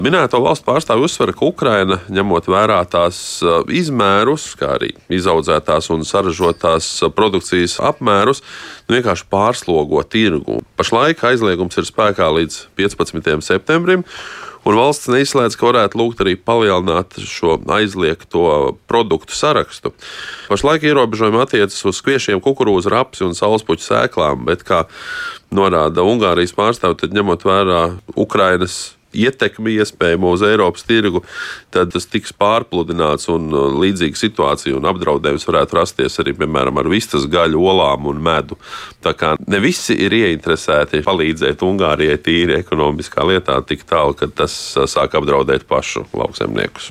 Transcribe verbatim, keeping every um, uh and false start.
Minēto valstu pārstāvji uzsver, ka Ukraina, ņemot vērā tās izmērus, kā arī izaudzētās un saražotās produkcijas apmērus, nu vienkārši pārslogo tirgu. Pašlaik aizliegums ir spēkā līdz piecpadsmitajam septembrim, un valsts neizslēdz, ka varētu lūgt arī palielināt šo aizliegto produktu sarakstu. Pašlaik ierobežojumi attiecas uz kviešiem, kukurūzu, rapsi un saulespuķu sēklām, bet, kā norāda Ungārijas pārstāvji, tad ņemot vērā Ukrainas ietekmi iespējamo uz Eiropas tirgu, tad tas tiks pārpludināts un līdzīga situācija un apdraudējums varētu rasties arī, piemēram, ar vistas gaļu, olām un medu. Tā kā ne visi ir ieinteresēti palīdzēt Ungārijai tīri ekonomiskā lietā tik tālu, ka tas sāk apdraudēt pašu lauksaimniekus.